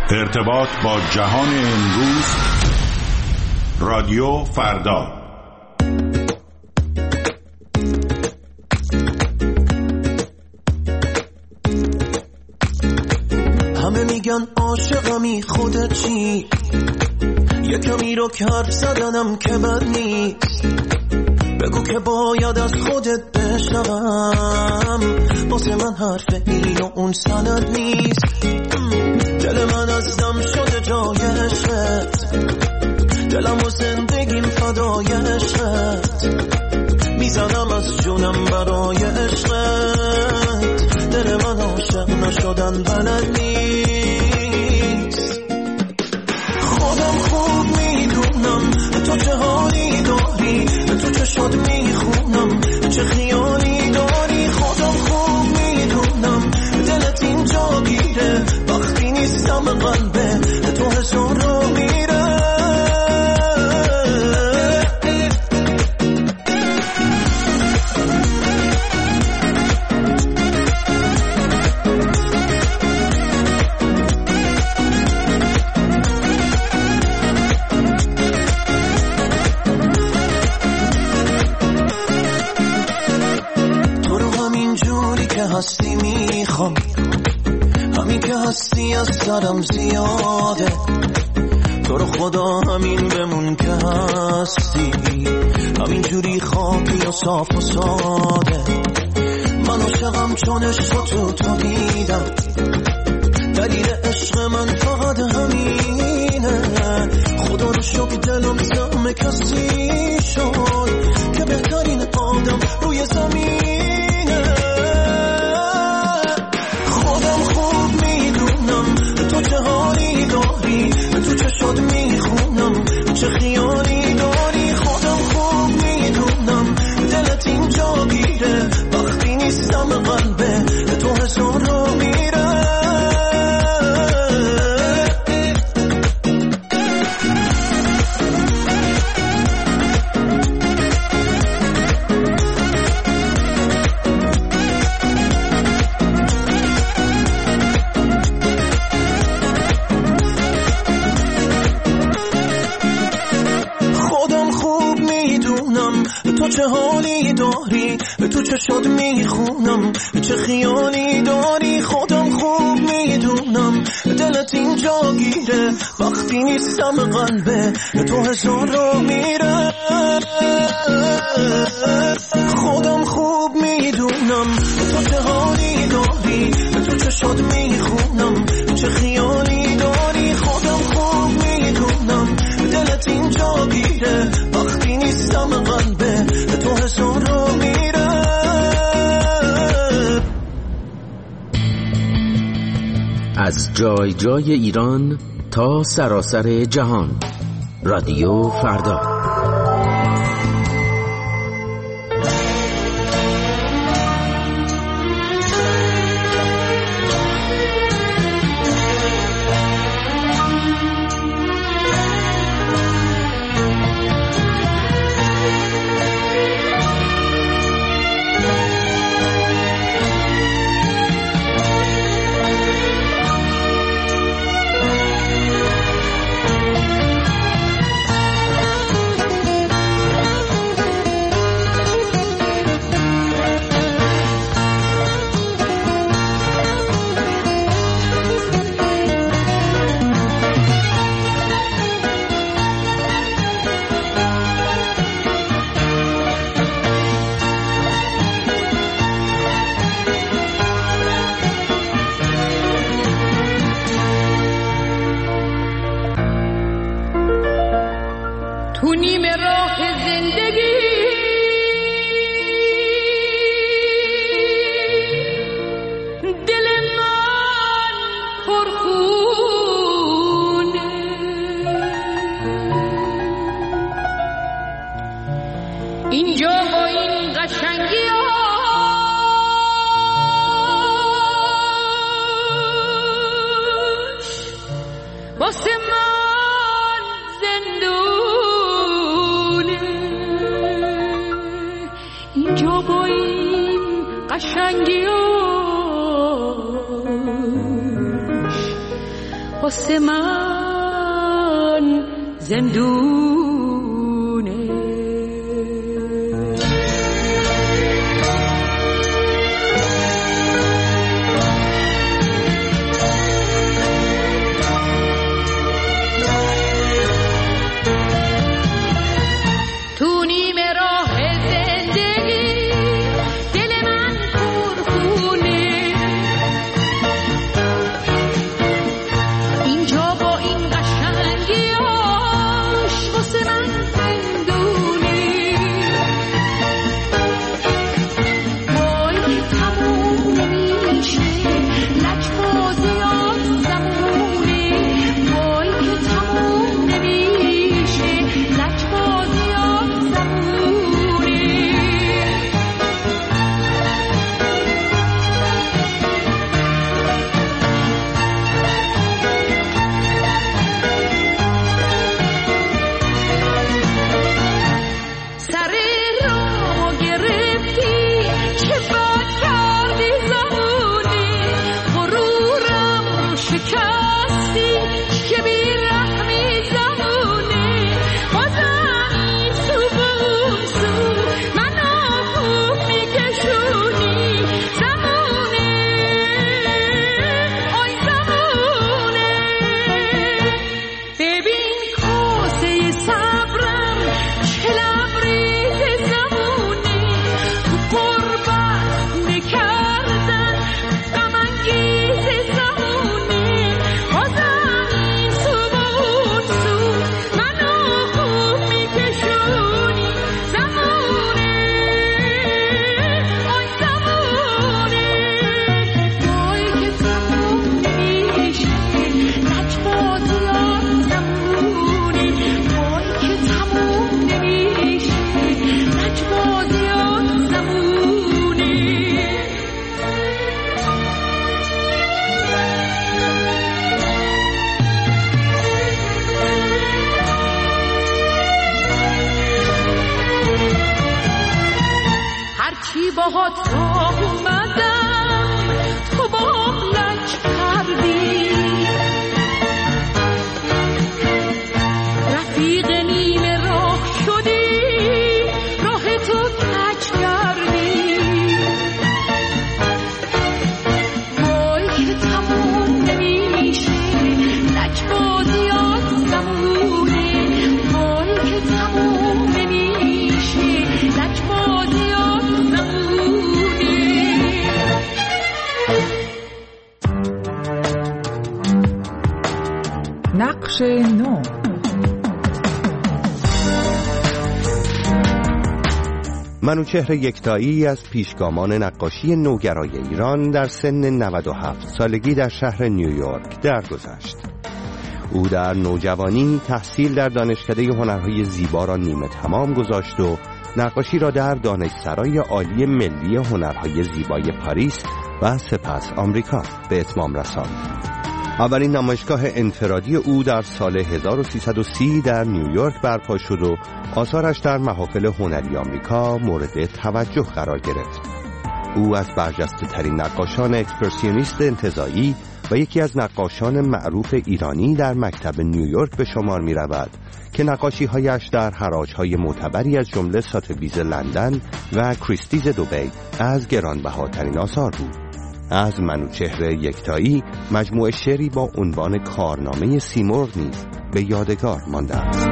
ارتباط با جهان امروز، رادیو فردا. همه میگن عاشقمی، خودت چی؟ یه کمی رو که حرف زدنم که بد نیست، بگو که باید از خودت بشنوم. واسه من حرف این و اون سند نیست. دل من از دم شده جای عشقت، دلم و زندگیم فدای عشقت، میزنم از جونم برای عشقت. دل من عاشق نشدن بلد نیست. خودم خوب میدونم تو چه حالی داری، تو چه شاد میخونم، چه خیالی داری. خودم خوب میدونم دلت اینجا گیره، وقتی نیستم قلبه تو هزار رو میره. هستی میخوام، همین که هستی از سرم زیاده. تو رو خدا همین بمون که هستی، همین جوری خاکی و صاف و ساده. من عاشقم چون عشق تو دیدم، دلیل عشق من فقط همینه. خدا رو شکر دلم زم کسی شد که بهترین آدم روی زمینه. تو چه حالی داری، تو چه شاد میخونم، چه خیالی داری. خودم خوب میدونم دلت اینجا گیره، وقتی نیستم قلبه تو هزار رو میره. تو چه حالی داری، تو چه شاد میخونم، چه خیالی داری. خودم خوب میدونم دلت اینجا گیره، وقتی نیستم قلبه تو هزار رو میره. خودم خوب میدونم تو چه حالی داری، تو چه شاد میخونم، چه خیالی داری. خودم خوب میدونم دلت اینجا گیره، وقتی نیستم قلبه تو هزار رو میره. از جای جای ایران تا سراسر جهان، رادیو فردا. واسه من زندونه. نقش نو. منوچهر یکتایی از پیشگامان نقاشی نوگرای ایران در سن 97 سالگی در شهر نیویورک درگذشت. او در نوجوانی تحصیل در دانشکده هنرهای زیبا را نیمه تمام گذاشت و نقاشی را در دانشسرای عالی ملی هنرهای زیبای پاریس و سپس آمریکا به اتمام رساند. اولین نمایشگاه انفرادی او در سال 1330 در نیویورک برپا شد و آثارش در محافل هنری آمریکا مورد توجه قرار گرفت. او از برجسته ترین نقاشان اکسپرسیونیست انتزاعی و یکی از نقاشان معروف ایرانی در مکتب نیویورک به شمار می رود که نقاشی‌هایش در حراج‌های معتبری از جمله ساتبیز لندن و کریستیز دبی از گرانبهاترین آثار بود. از منوچهر یکتایی مجموعه شعری با عنوان کارنامه سیمرغ نیز به یادگار مانده است.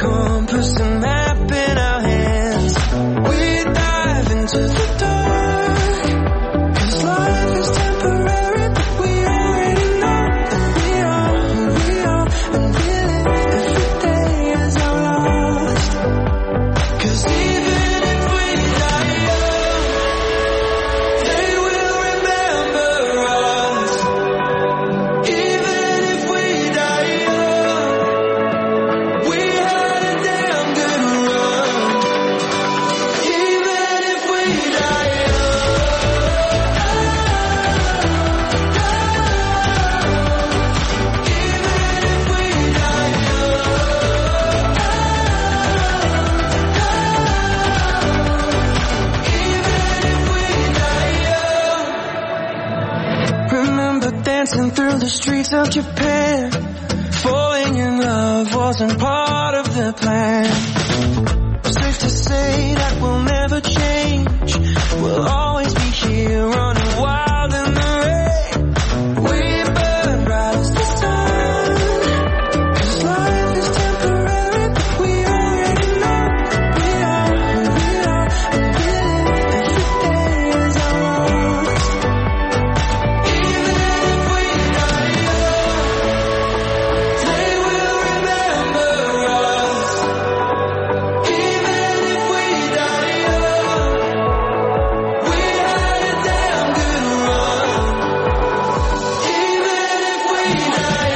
Compass and map in our hands, we dive into the dark. the streets of Japan. Falling in love wasn't part of the plan. Safe to say that we'll never change. We'll always be here running wild in the rain. We burn bright as the sun. 'Cause life is temporary, but we already know we are who we are. And living every day is ours. Even if we die young, they will remember us. Even if we die young, we had a damn good run. Even if we die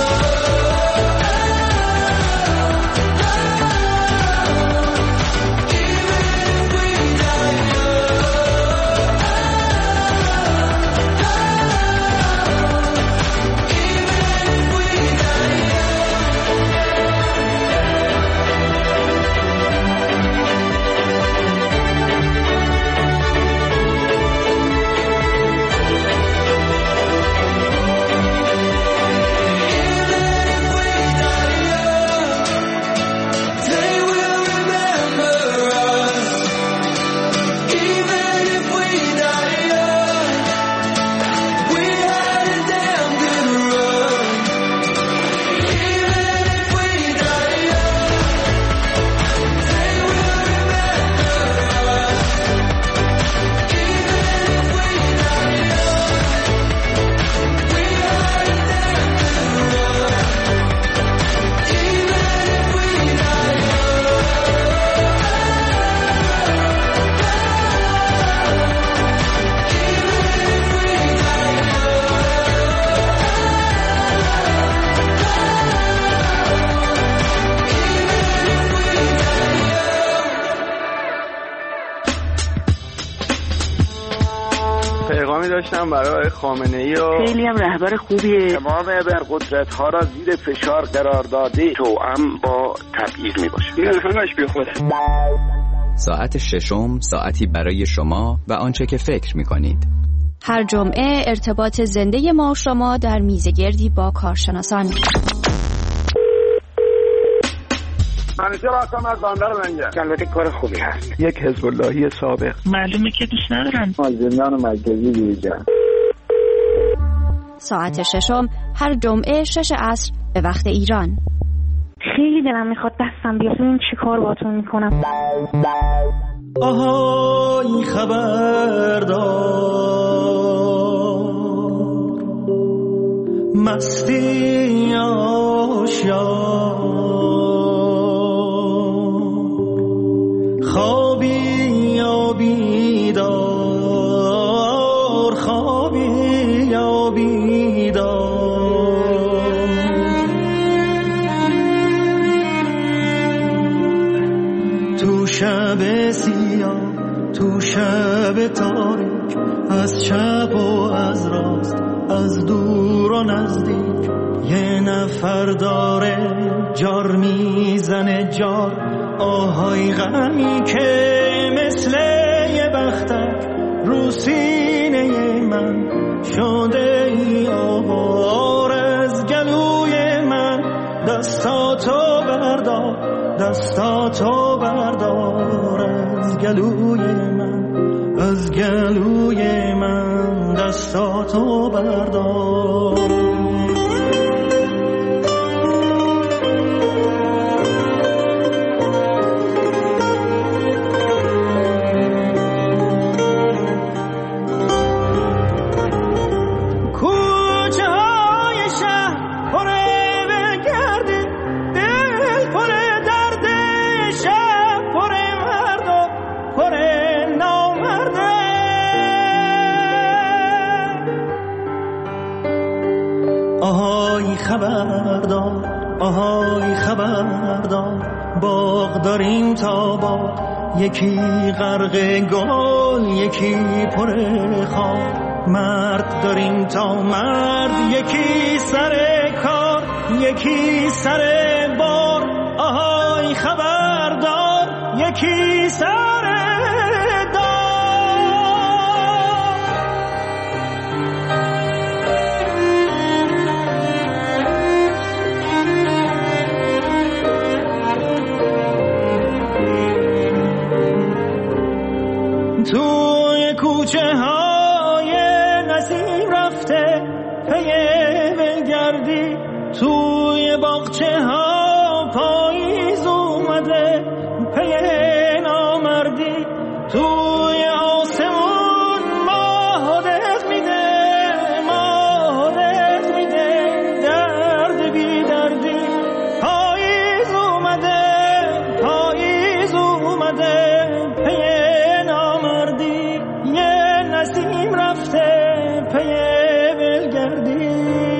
پیغامی داشتم برای خامنه‌ای و خیلی هم رهبر خوبیه. تمام ابرقدرت‌ها را زیر فشار قرار داده توأم با تبعیض میباشه. این همش بی خوده. ساعت ششم ساعتی برای شما و آنچه که فکر می‌کنید. هر جمعه ارتباط زنده ما و شما در میزگردی با کارشناسان. منیشه راستم از باندر منگه. البته کار خوبی هست. یک حزب اللهی سابق. معلومه که دوست ندارن. زندان مرکزی بیرجن. ساعت ششم هر جمعه 6 عصر به وقت ایران. خیلی دلم میخواد دستم بیاد این چی کار باتون میکنم. آهای خبردار مستی آشیار خوابی یا بیدار خوابی یا بیدار تو شب سیاه تو شب تاریک از چپ و از راست از دور و نزدیک یه نفر داره جار میزنه جار آهای غمی که مثل یه بختک رو سینه من شده ای آوار از گلوی من دستاتو بردار دستاتو بردار از گلوی من از گلوی من دستاتو بردار خبردار آهای خبردار باغ داریم تا باغ یکی غرق گل یکی پر خار مرد داریم تا مرد یکی سر کار یکی سر بار آهای خبردار یکی سر کوچه های نسیم رفته پی ولگردی، توی باغچه ها پاییز اومده پی نامردی، توی آسمون ماه دق میده درد بی دردی، پاییز اومده پی نامردی، یه نسیم رفته پی ولگردی.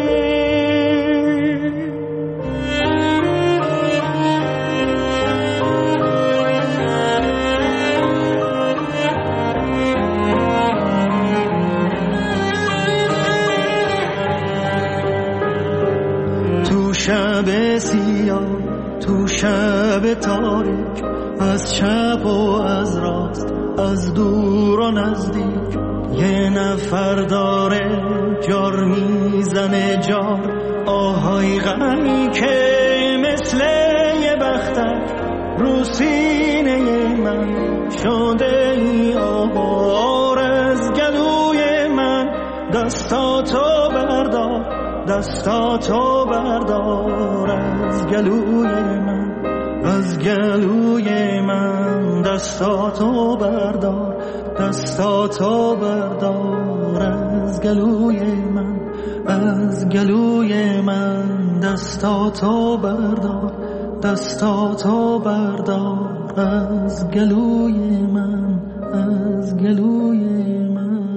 شب سیاه تو شب تاریک، از چپ و از راست، از دور و نزدیک، یه نفر داره جار میزنه جار، آهای غمی که مثل یه بختک رو سینه من شده ای آوار، از گلوی من دستاتو بردار، دستاتو بردار از گلوی من، از گلوی من دستاتو بردار، دستاتو بردار از گلوی من، از گلوی من دستاتو بردار، دستاتو بردار از گلوی من، از گلوی من.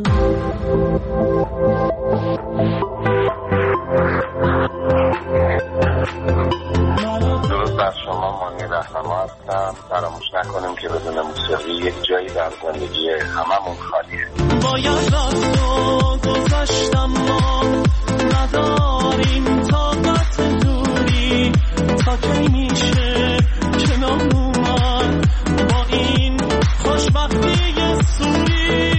درود بر شما، مانی رهنما هستم. فراموش نکنیم که بدون موسیقی یک جایی در زندگی هممون خالیه. باید راستو گذاشتم، ما نداریم طاقت دوری، تا کی میشه کنار اومد با این خوشبختی سوری.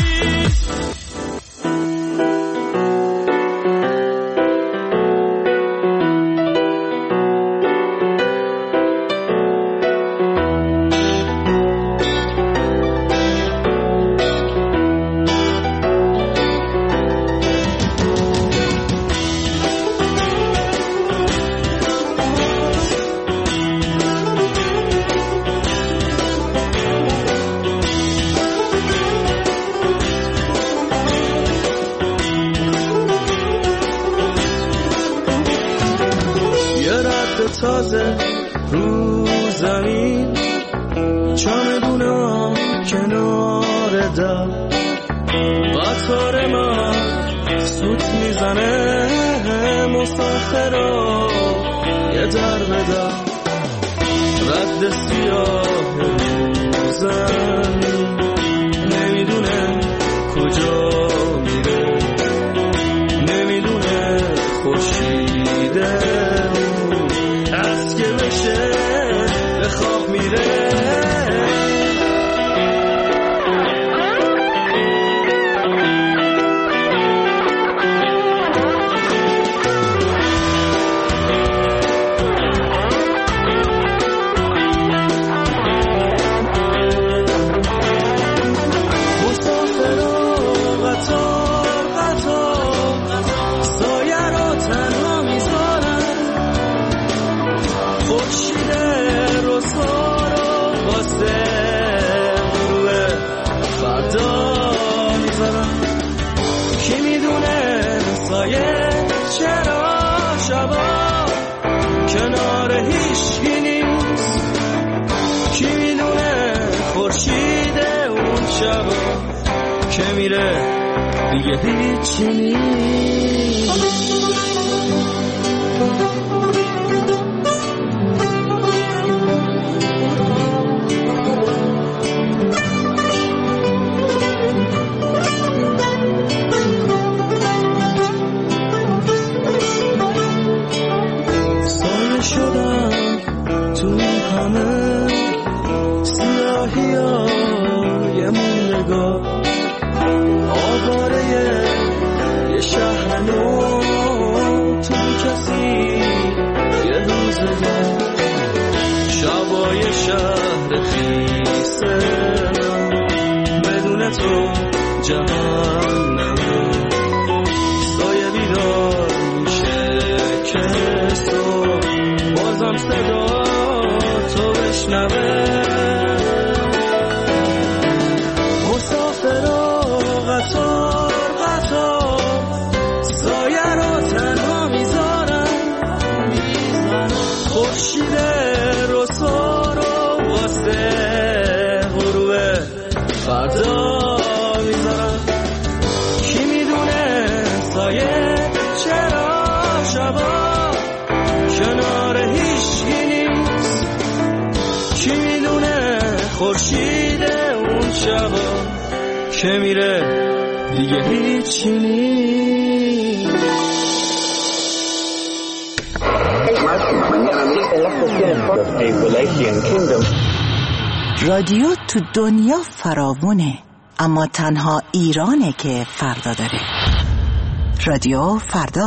تازه رو زمین، چمدونم کنار در، قطار من سوت میزنه مسافرا یه در به در، رد سیاه رو زمین نمیدونه کجا میره، نمیدونه خورشیده از که بشه به خواب میره. که میره دیگه هیچی نیست. سایه شدم تو همه سیاهی های موندگار، آواره یه شهر نو تو کسی یه روزگار، شبای شهر خیسه بدون تو جهنم سایه بیدار میشه که صبح بازم صدا تو بشنوه مسافرا قطار سایه رو تنها میذارن خورشید رسا رو واسه غروب فردا میذارن کی میدونه سایه چرا شبا کنار هیچکی نیست کی میدونه خورشید اون شبا که میره دیگه هیچی نیست رادیو تو دنیا فراوونه اما تنها ایرانه که فردا داره. رادیو فردا.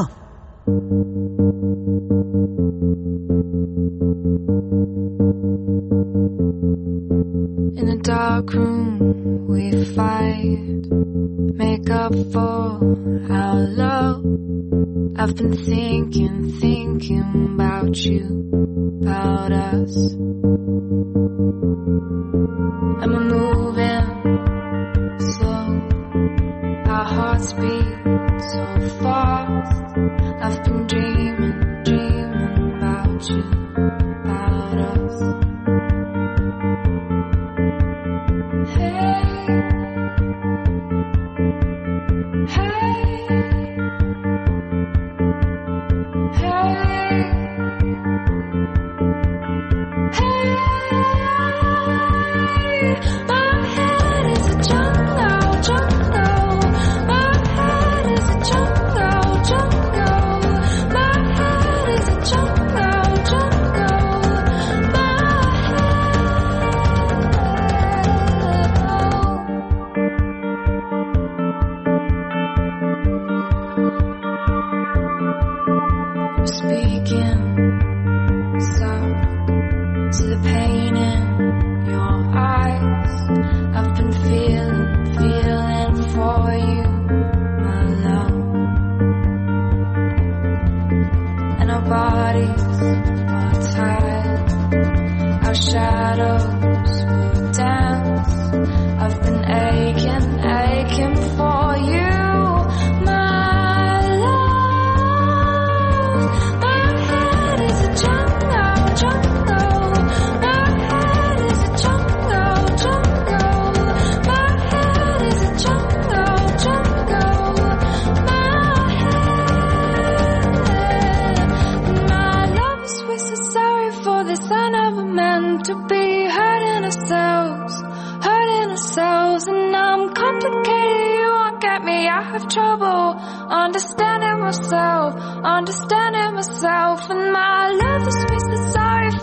In a dark room we fight, make up for our love. I've been thinking about you, about us. And we're moving slow, our hearts beat so fast. I've been dreaming about you, about us. Understanding myself, and my love is wasted. Sorry